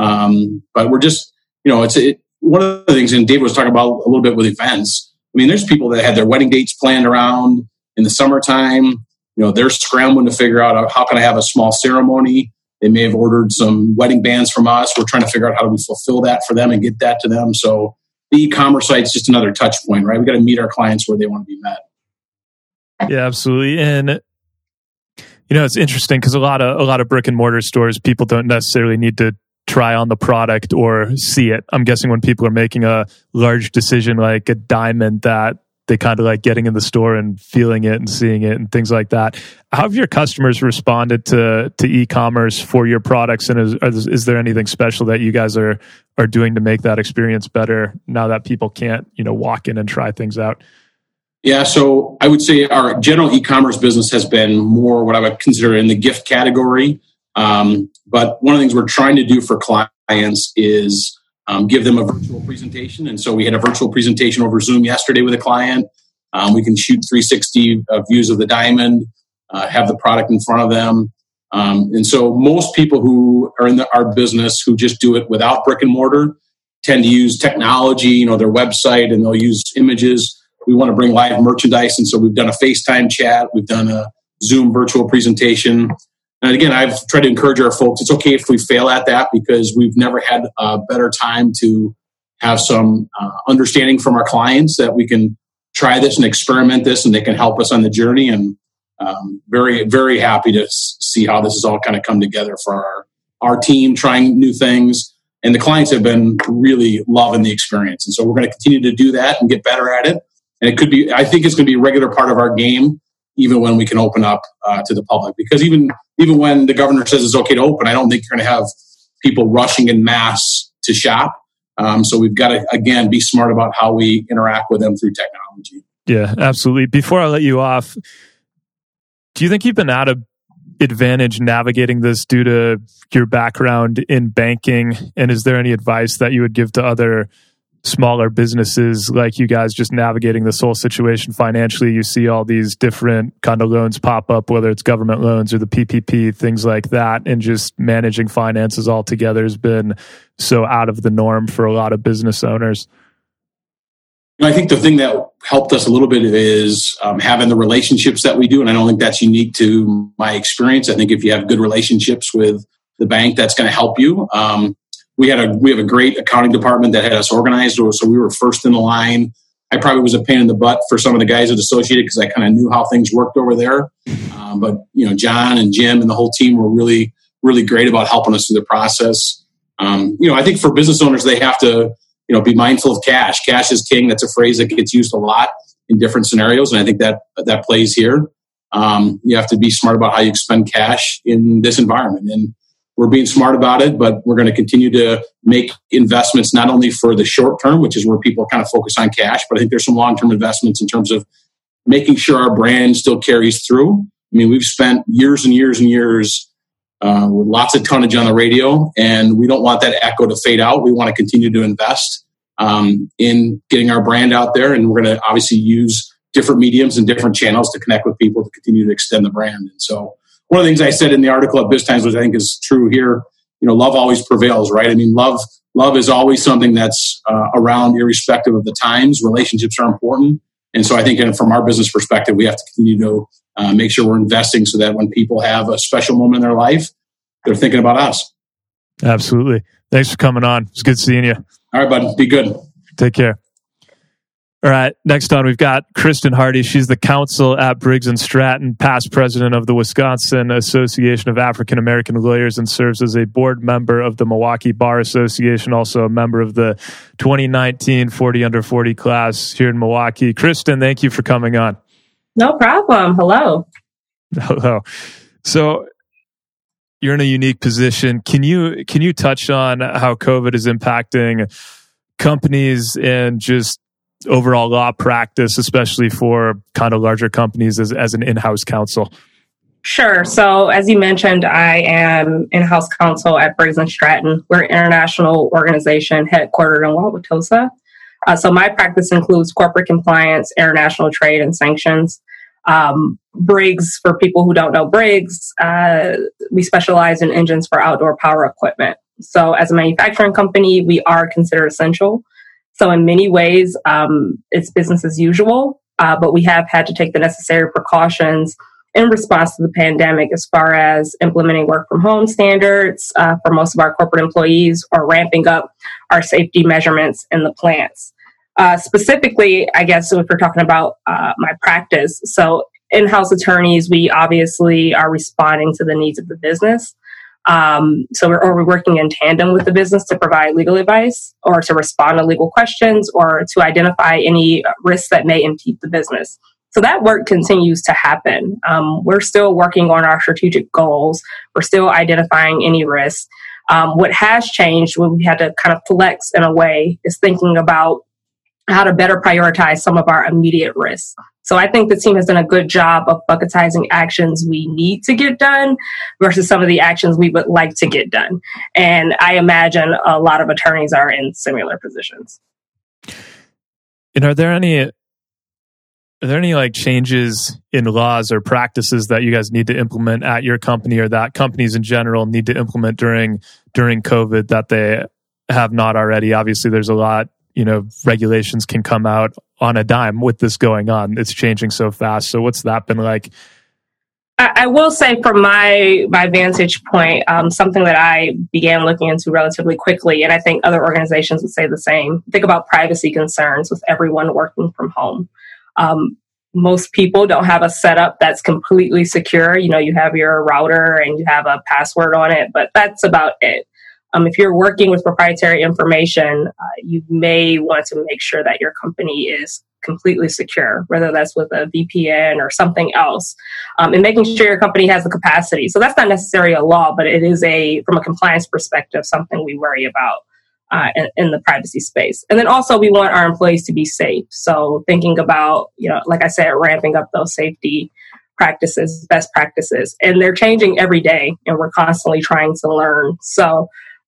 But we're just, one of the things, and David was talking about a little bit with events. I mean, there's people that had their wedding dates planned around in the summertime. They're scrambling to figure out how can I have a small ceremony. They may have ordered some wedding bands from us. We're trying to figure out how do we fulfill that for them and get that to them. So the e-commerce site's just another touch point, right? We got to meet our clients where they want to be met. Yeah, absolutely. And it's interesting because a lot of brick and mortar stores, people don't necessarily need to try on the product or see it. I'm guessing when people are making a large decision like a diamond, that they kind of like getting in the store and feeling it and seeing it and things like that. How have your customers responded to e-commerce for your products? And is there anything special that you guys are doing to make that experience better now that people can't, walk in and try things out? Yeah, so I would say our general e-commerce business has been more what I would consider in the gift category. But one of the things we're trying to do for clients is give them a virtual presentation. And so we had a virtual presentation over Zoom yesterday with a client. We can shoot 360 views of the diamond, have the product in front of them. And so most people who are in our business who just do it without brick and mortar tend to use technology, their website, and they'll use images. We want to bring live merchandise. And so we've done a FaceTime chat. We've done a Zoom virtual presentation. And again, I've tried to encourage our folks, it's okay if we fail at that because we've never had a better time to have some understanding from our clients that we can try this and experiment this and they can help us on the journey. And very, very happy to see how this has all kind of come together for our team, trying new things. And the clients have been really loving the experience. And so we're going to continue to do that and get better at it. And I think it's going to be a regular part of our game, even when we can open up to the public. Because even when the governor says it's okay to open, I don't think you're going to have people rushing in mass to shop. So we've got to, again, be smart about how we interact with them through technology. Yeah, absolutely. Before I let you off, do you think you've been at an advantage navigating this due to your background in banking? And is there any advice that you would give to other smaller businesses like you guys just navigating this whole situation financially? You see all these different kind of loans pop up, whether it's government loans or the PPP, things like that. And just managing finances altogether has been so out of the norm for a lot of business owners. I think the thing that helped us a little bit is having the relationships that we do. And I don't think that's unique to my experience. I think if you have good relationships with the bank that's going to help you. We have a great accounting department that had us organized, so we were first in the line. I probably was a pain in the butt for some of the guys at Associated because I kind of knew how things worked over there. But John and Jim and the whole team were really, really great about helping us through the process. I think for business owners, they have to be mindful of cash. Cash is king. That's a phrase that gets used a lot in different scenarios, and I think that plays here. You have to be smart about how you expend cash in this environment, and we're being smart about it, but we're going to continue to make investments not only for the short term, which is where people kind of focus on cash, but I think there's some long-term investments in terms of making sure our brand still carries through. I mean, we've spent years and years and years with lots of tonnage on the radio, and we don't want that echo to fade out. We want to continue to invest in getting our brand out there, and we're going to obviously use different mediums and different channels to connect with people to continue to extend the brand. And so one of the things I said in the article at BizTimes, which I think is true here, love always prevails, right? I mean, love is always something that's around irrespective of the times. Relationships are important. And so I think from our business perspective, we have to continue to make sure we're investing so that when people have a special moment in their life, they're thinking about us. Absolutely. Thanks for coming on. It's good seeing you. All right, bud. Be good. Take care. All right. Next on, we've got Kristen Hardy. She's the counsel at Briggs & Stratton, past president of the Wisconsin Association of African American Lawyers, and serves as a board member of the Milwaukee Bar Association, also a member of the 2019 40 Under 40 class here in Milwaukee. Kristen, thank you for coming on. No problem. Hello. Hello. So you're in a unique position. Can you touch on how COVID is impacting companies and just overall law practice, especially for kind of larger companies as an in-house counsel? Sure. So as you mentioned, I am in-house counsel at Briggs & Stratton. We're an international organization headquartered in Wauwatosa. So my practice includes corporate compliance, international trade, and sanctions. Briggs, for people who don't know Briggs, we specialize in engines for outdoor power equipment. So as a manufacturing company, we are considered essential. So in many ways, it's business as usual, but we have had to take the necessary precautions in response to the pandemic as far as implementing work from home standards for most of our corporate employees or ramping up our safety measurements in the plants. Specifically, I guess if we're talking about my practice, so in-house attorneys, we obviously are responding to the needs of the business. So we're working in tandem with the business to provide legal advice or to respond to legal questions or to identify any risks that may impede the business. So that work continues to happen. We're still working on our strategic goals. We're still identifying any risks. What has changed, what we had to kind of flex in a way, is thinking about how to better prioritize some of our immediate risks. So I think the team has done a good job of bucketizing actions we need to get done versus some of the actions we would like to get done. And I imagine a lot of attorneys are in similar positions. And are there any like changes in laws or practices that you guys need to implement at your company or that companies in general need to implement during COVID that they have not already? Obviously, there's a lot, regulations can come out on a dime with this going on. It's changing so fast. So what's that been like? I will say from my vantage point, something that I began looking into relatively quickly, and I think other organizations would say the same. Think about privacy concerns with everyone working from home. Most people don't have a setup that's completely secure. You have your router and you have a password on it, but that's about it. If you're working with proprietary information, you may want to make sure that your company is completely secure, whether that's with a VPN or something else, and making sure your company has the capacity. So that's not necessarily a law, but it is from a compliance perspective, something we worry about in the privacy space. And then also we want our employees to be safe. So thinking about, like I said, ramping up those safety practices, best practices, and they're changing every day and we're constantly trying to learn. So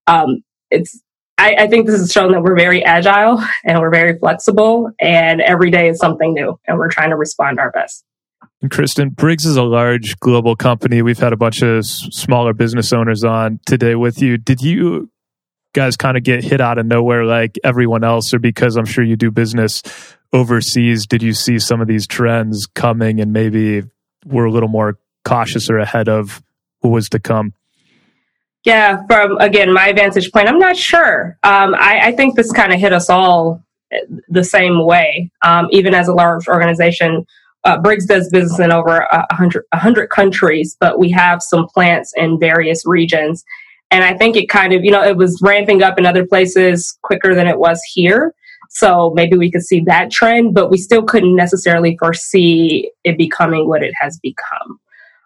I think this has shown that we're very agile and we're very flexible, and every day is something new, and we're trying to respond our best. And Kristen, Briggs is a large global company. We've had a bunch of smaller business owners on today with you. Did you guys kind of get hit out of nowhere like everyone else, or because I'm sure you do business overseas, did you see some of these trends coming and maybe were a little more cautious or ahead of what was to come? Yeah, from, again, my vantage point, I'm not sure. I think this kind of hit us all the same way. Even as a large organization, Briggs does business in over 100 countries, but we have some plants in various regions. And I think it kind of, it was ramping up in other places quicker than it was here. So maybe we could see that trend, but we still couldn't necessarily foresee it becoming what it has become.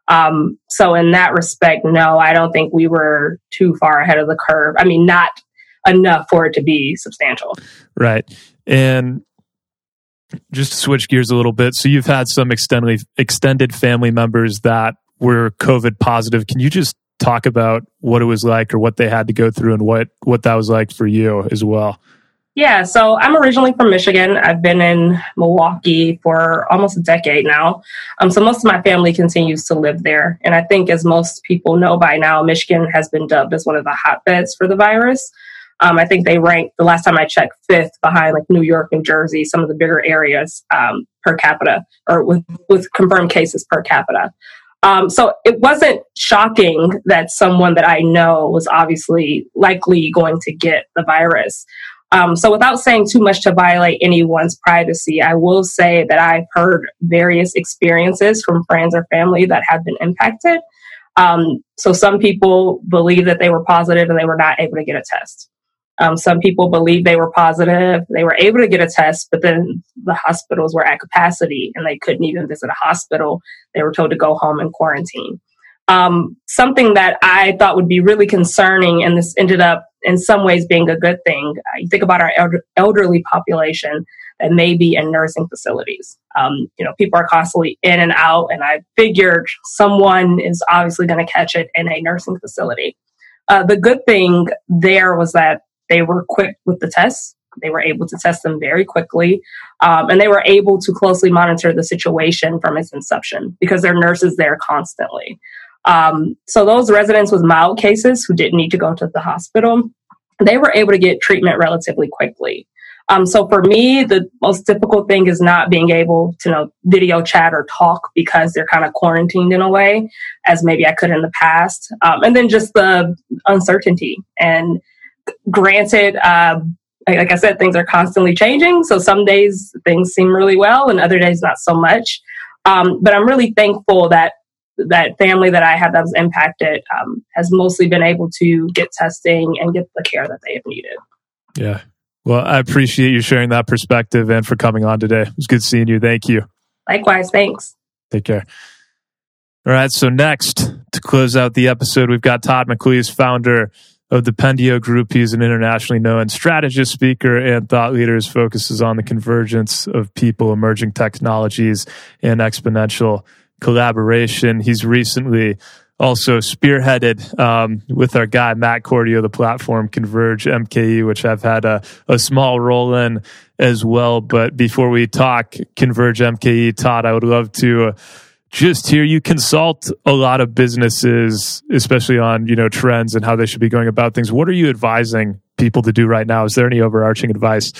So in that respect, no, I don't think we were too far ahead of the curve. I mean, not enough for it to be substantial. Right. And just to switch gears a little bit, so you've had some extended family members that were COVID positive. Can you just talk about what it was like or what they had to go through and what that was like for you as well? Yeah, so I'm originally from Michigan. I've been in Milwaukee for almost a decade now. So most of my family continues to live there. And I think, as most people know by now, Michigan has been dubbed as one of the hotbeds for the virus. I think they ranked, the last time I checked, 5th behind like New York, New Jersey, some of the bigger areas per capita, or with confirmed cases per capita. So it wasn't shocking that someone that I know was obviously likely going to get the virus. So without saying too much to violate anyone's privacy, I will say that I've heard various experiences from friends or family that have been impacted. So some people believe that they were positive and they were not able to get a test. Some people believe they were positive, they were able to get a test, but then the hospitals were at capacity and they couldn't even visit a hospital. They were told to go home and quarantine. Something that I thought would be really concerning, and this ended up in some ways being a good thing. You think about our elderly population that may be in nursing facilities. People are constantly in and out, and I figured someone is obviously going to catch it in a nursing facility. The good thing there was that they were quick with the tests. They were able to test them very quickly, and they were able to closely monitor the situation from its inception because there are nurses there constantly. So those residents with mild cases who didn't need to go to the hospital, they were able to get treatment relatively quickly. So for me, the most difficult thing is not being able to video chat or talk because they're kind of quarantined in a way, as maybe I could in the past. And then just the uncertainty. And granted, like I said, things are constantly changing. So some days things seem really well and other days not so much. But I'm really thankful that family that I had that was impacted has mostly been able to get testing and get the care that they have needed. Yeah. Well, I appreciate you sharing that perspective and for coming on today. It was good seeing you. Thank you. Likewise. Thanks. Take care. All right. So next, to close out the episode, we've got Todd McLeese, founder of the Pendio Group. He's an internationally known strategist, speaker, and thought leader. His focuses on the convergence of people, emerging technologies, and exponential collaboration. He's recently also spearheaded with our guy Matt Cordio, the platform Converge MKE, which I've had a small role in as well. But before we talk Converge MKE, Todd, I would love to just hear you consult a lot of businesses, especially on trends and how they should be going about things. What are you advising people to do right now? Is there any overarching advice?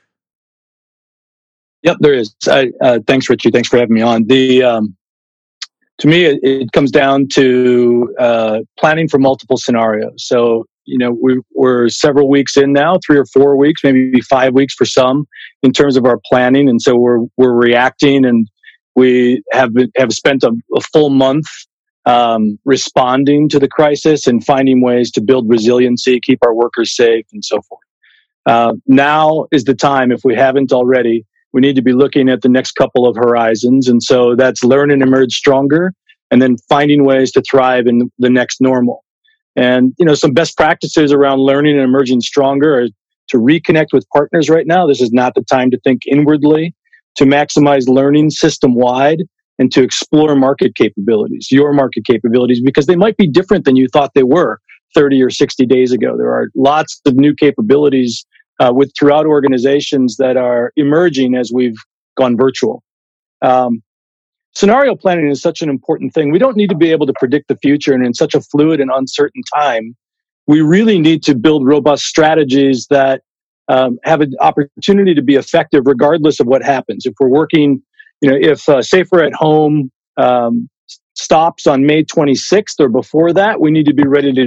Yep, there is. Thanks, Richie. Thanks for having me on. To me, it comes down to planning for multiple scenarios. So, we're several weeks in now, 3 or 4 weeks, maybe 5 weeks for some, in terms of our planning, and so we're reacting, and we have spent a full month responding to the crisis and finding ways to build resiliency, keep our workers safe, and so forth. Now is the time, if we haven't already. We need to be looking at the next couple of horizons. And so that's learn and emerge stronger, and then finding ways to thrive in the next normal. And, some best practices around learning and emerging stronger are to reconnect with partners right now. This is not the time to think inwardly, to maximize learning system-wide, and to explore market capabilities, your market capabilities, because they might be different than you thought they were 30 or 60 days ago. There are lots of new capabilities throughout organizations that are emerging as we've gone virtual. Scenario planning is such an important thing. We don't need to be able to predict the future, and in such a fluid and uncertain time, we really need to build robust strategies that have an opportunity to be effective regardless of what happens. If we're working, if Safer at Home stops on May 26th or before that, we need to be ready to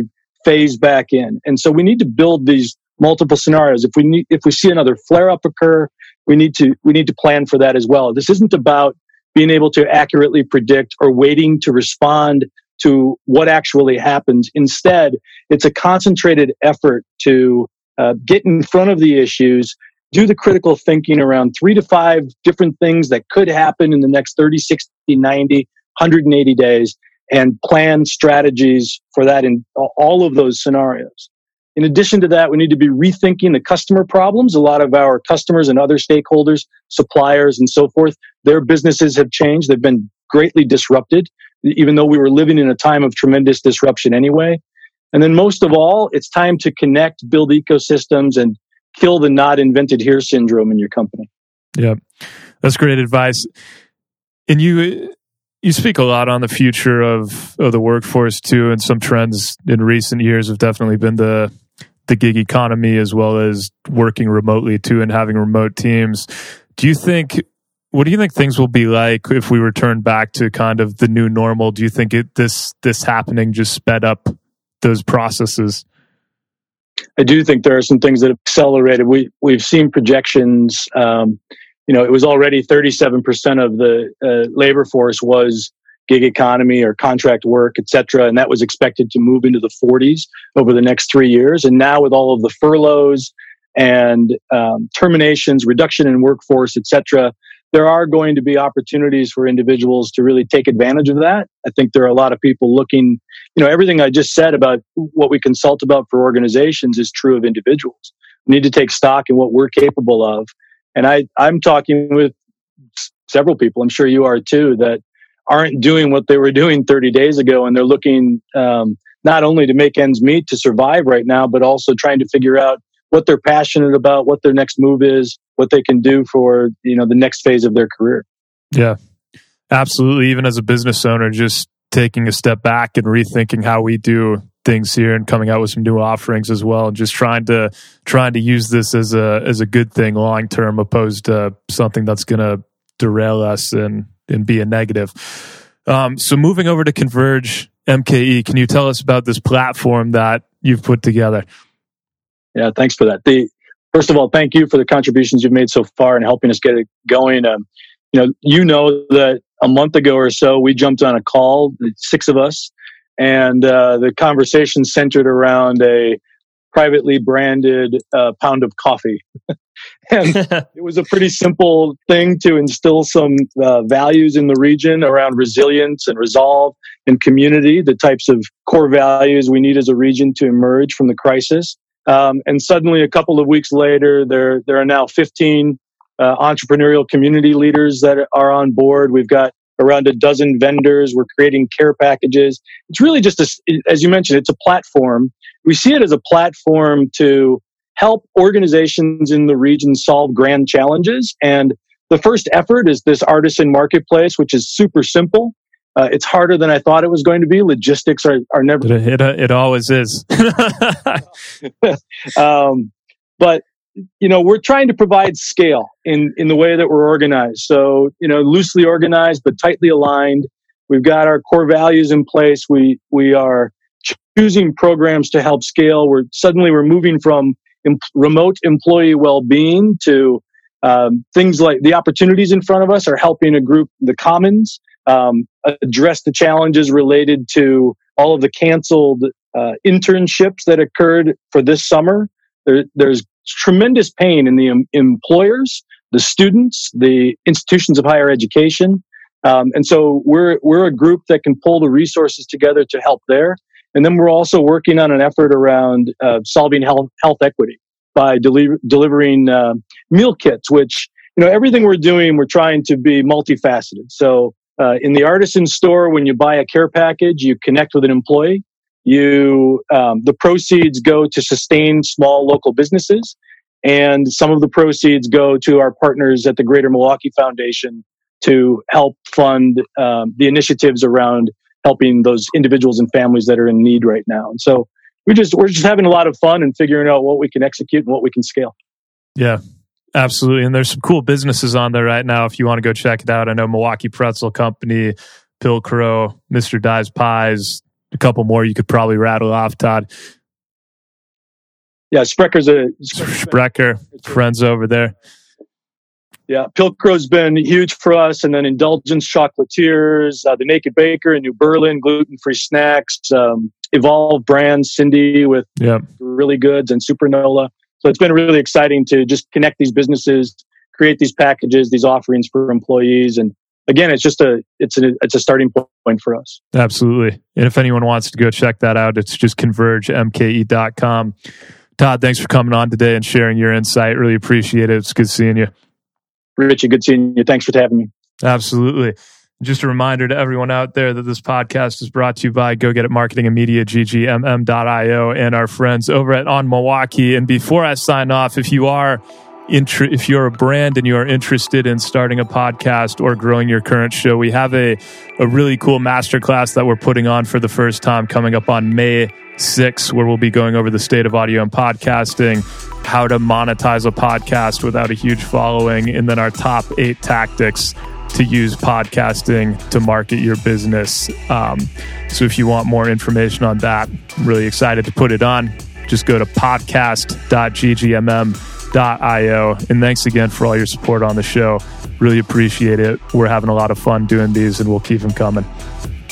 phase back in. And so we need to build these multiple scenarios. If we see another flare up occur, we need to plan for that as well. This isn't about being able to accurately predict or waiting to respond to what actually happens. Instead, it's a concentrated effort to get in front of the issues, do the critical thinking around 3 to 5 different things that could happen in the next 30, 60, 90, 180 days, and plan strategies for that in all of those scenarios. In addition to that, we need to be rethinking the customer problems. A lot of our customers and other stakeholders, suppliers and so forth, their businesses have changed. They've been greatly disrupted, even though we were living in a time of tremendous disruption anyway. And then most of all, it's time to connect, build ecosystems, and kill the not invented here syndrome in your company. Yeah, that's great advice. And you speak a lot on the future of the workforce too, and some trends in recent years have definitely been the gig economy as well as working remotely too and having remote teams. What do you think things will be like if we return back to kind of the new normal? Do you think this happening just sped up those processes? I do think there are some things that have accelerated. We've seen projections. It was already 37% of the labor force was gig economy or contract work, et cetera, and that was expected to move into the 40s over the next 3 years. And now with all of the furloughs and terminations, reduction in workforce, et cetera, there are going to be opportunities for individuals to really take advantage of that. I think there are a lot of people looking, everything I just said about what we consult about for organizations is true of individuals. We need to take stock in what we're capable of. And I'm talking with several people, I'm sure you are too, that aren't doing what they were doing 30 days ago. And they're looking not only to make ends meet to survive right now, but also trying to figure out what they're passionate about, what their next move is, what they can do for the next phase of their career. Yeah, absolutely. Even as a business owner, just taking a step back and rethinking how we do things here and coming out with some new offerings as well, and just trying to use this as a good thing long term, opposed to something that's going to derail us and be a negative. So moving over to Converge MKE, can you tell us about this platform that you've put together? Yeah, thanks for that. First of all, thank you for the contributions you've made so far in helping us get it going. That a month ago or so, we jumped on a call, 6 of us, and the conversation centered around a privately branded pound of coffee. And it was a pretty simple thing to instill some values in the region around resilience and resolve and community, the types of core values we need as a region to emerge from the crisis. And suddenly, a couple of weeks later, there are now 15 entrepreneurial community leaders that are on board. We've got around a dozen vendors. We're creating care packages. It's really just, as you mentioned, it's a platform. We see it as a platform to help organizations in the region solve grand challenges. And the first effort is this artisan marketplace, which is super simple. It's harder than I thought it was going to be. Logistics are never... It always is. But, we're trying to provide scale in the way that we're organized. So, loosely organized, but tightly aligned. We've got our core values in place. We are choosing programs to help scale. We're moving from remote employee well-being to things like the opportunities in front of us are helping a group, the Commons, address the challenges related to all of the canceled internships that occurred for this summer. There's tremendous pain in the employers, the students, the institutions of higher education. And so we're a group that can pull the resources together to help there. And then we're also working on an effort around solving health equity by delivering meal kits, which, everything we're doing, we're trying to be multifaceted. So in the artisan store, when you buy a care package, you connect with an employee. The proceeds go to sustain small local businesses, and some of the proceeds go to our partners at the Greater Milwaukee Foundation to help fund the initiatives around helping those individuals and families that are in need right now. And so we're just having a lot of fun and figuring out what we can execute and what we can scale. Yeah, absolutely. And there's some cool businesses on there right now if you want to go check it out. I know Milwaukee Pretzel Company, Pill Crow, Mr. Dye's Pies, a couple more you could probably rattle off, Todd. Yeah, Sprecher, friends over there. Yeah, Pilcro's been huge for us, and then Indulgence Chocolatiers, the Naked Baker in New Berlin, gluten-free snacks, Evolve Brands, Cindy with Really Goods, and Supernola. So it's been really exciting to just connect these businesses, create these packages, these offerings for employees, and again, it's a starting point for us. Absolutely, and if anyone wants to go check that out, it's just convergemke.com. Todd, thanks for coming on today and sharing your insight. Really appreciate it. It's good seeing you. Richie, good seeing you. Thanks for having me. Absolutely. Just a reminder to everyone out there that this podcast is brought to you by Go Get It Marketing and Media, ggmm.io, and our friends over at On Milwaukee. And before I sign off, if you're a brand and you are interested in starting a podcast or growing your current show, we have a really cool masterclass that we're putting on for the first time coming up on May 6th, where we'll be going over the state of audio and podcasting, how to monetize a podcast without a huge following, and then our top 8 tactics to use podcasting to market your business. So if you want more information on that, I'm really excited to put it on. Just go to podcast.ggmm.io. And thanks again for all your support on the show. Really appreciate it. We're having a lot of fun doing these, and we'll keep them coming.